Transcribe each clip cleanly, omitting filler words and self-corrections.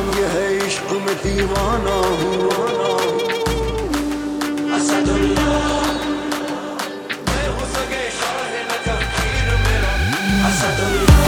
ये है इश्क में दीवाना हूँ असदुल्लाह मैं हो सके शाह न तफकीर मेरा असदुल्लाह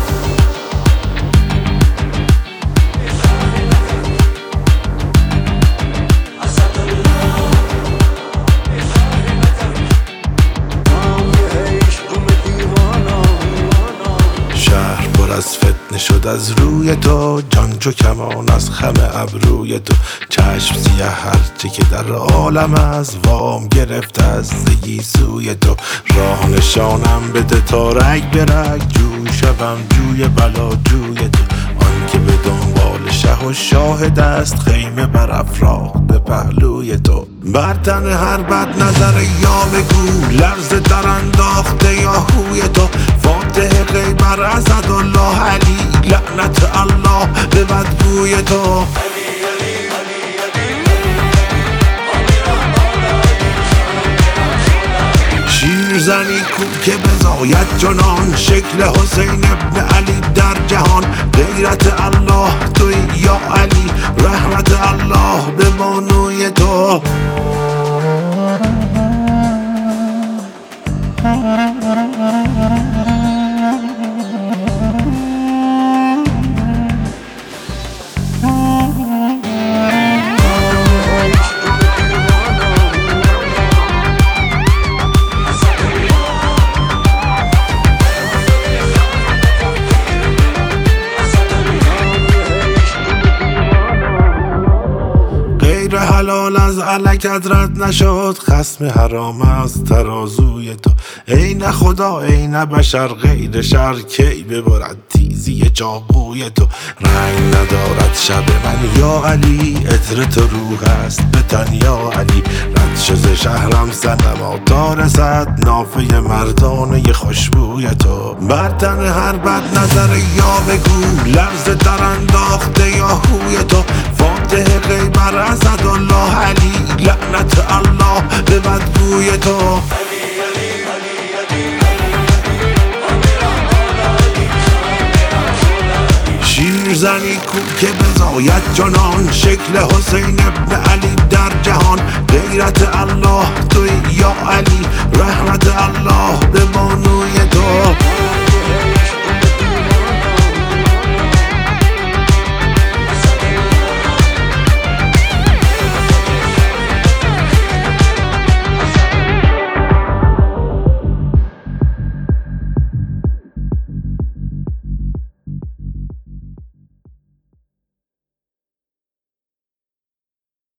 از فتنه شد از روی تو، جان چو کمان از خم ابروی تو. چشم سیه هرچه که در عالم از وام گرفت از زگی سوی تو. راه نشانم بده تا رگ به رگ، جو شوم جوی بلا جوی تو. آن که به دنبال شه و شاهد است، خیمه بر افراخته پهلوی تو. بر تن هر بد نظر یا بگو، لرز در انداخته یا هوی تو. فاتح غیبر اسدالله علی، لعنت الله به بدگوی تو. شیرزنی کو که بزاید جنان، شکل حسین ابن علی در جهان. غیرت الله توی یا علی، رحمت الله به بانوی تو. حلال از علکت رد نشد، خصم حرام از ترازوی تو. ای نه خدا ای نه بشر، غیر شر کی ببرد تیزی چاقوی تو. رنگ ندارد شب من یا علی، عطر تو روح است به تن یا علی. رد شد شهرم صنما تا رسد، نافه مردانه خوشبوی تو. بر تن هر بد نظر یا بگو، لرز در انداخته یا هوی تو. فاتح غیبر اسدالله علی، لعنت الله به بدگوی تو. شیرزنی کو که بزاید جنان، شکل حسین ابن علی در جهان. غیرت الله توی یا علی، رحمت الله به بانوی تو.